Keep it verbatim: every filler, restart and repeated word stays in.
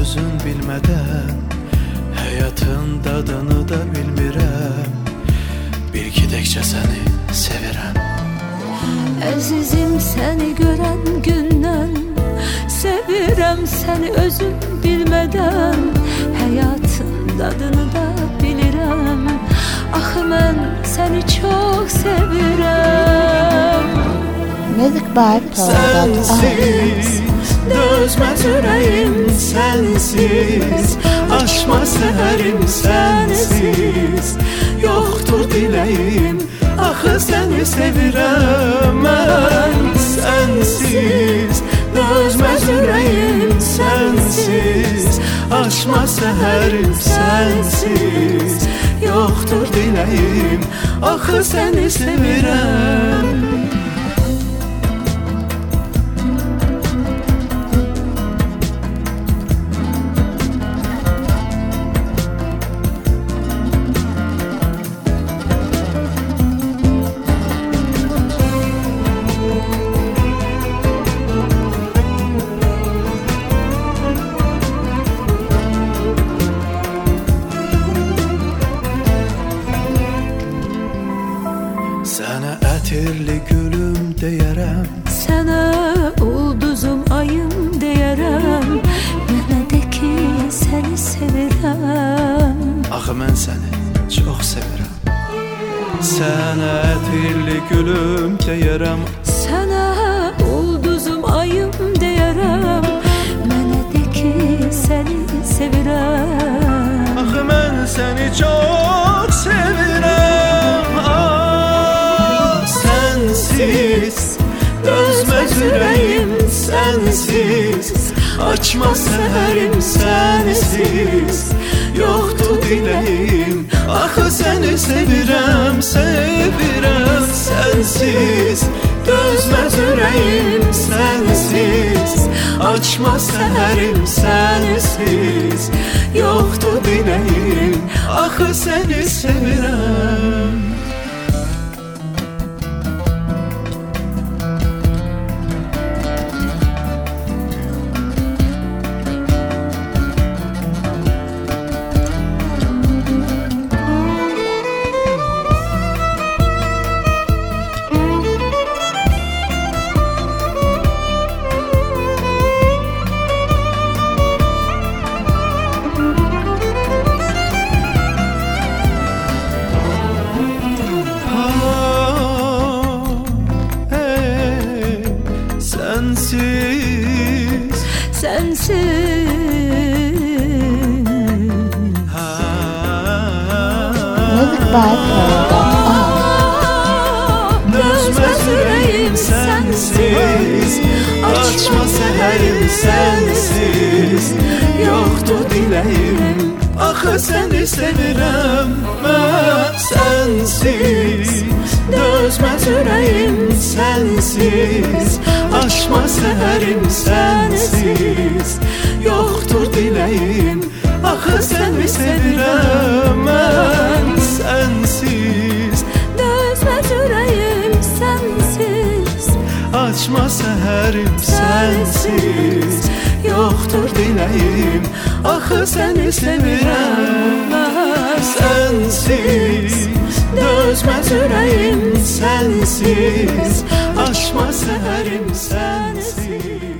özün bilmədən həyatın dadını da bilmirəm. Bir iki təkcə səni sevirəm. Əzizim, səni görən gündən sevirəm səni özüm bilmədən. Həyatın dadını da bilirəm. Axı mən səni çox sevirəm. Music by Sensiz dözməz ürəyim, sensiz açmaz səhərim, sensiz yoxdur diləyim. Axı səni sevirəm mən. Sensiz dözməz ürəyim, sensiz açmaz səhərim, sensiz yoxdur diləyim. Axı səni sevirəm. Sənə ətirli gülüm deyərəm, sənə ulduzum ayım deyərəm. Mənə de ki səni sevirəm. axı mən səni çox sevirəm. Sənə ətirli gülüm deyərəm, Sənə ulduzum ayım deyərəm. Mənə de ki səni sevirəm. axı mən səni çox sevirəm. Ah, sensiz dözməz ürəyim, sensiz açmaz səhərim, sensiz yoxdur diləyim. Axı səni sevirəm, sevirəm. Sensiz dözməz ürəyim, sensiz açmaz səhərim, sensiz yoxdur diləyim. Axı səni sevirəm. Sensiz, Sensiz. ha, Music by dözməz ürəyim, sensiz açma səhərim, sensiz yoxdur diləyim. Axı səni sevirəm mən. Sensiz dözməz ürəyim, sensiz açma səhərim, sensiz yoxdur diləyim. Axı səni sevirəm mən. Sensiz Dözməz ürəyim, sensiz açma səhərim, sensiz yoxdur diləyim. Axı səni sevirəm. Sensiz dözməz ürəyim, sensiz açma səhərim, sensiz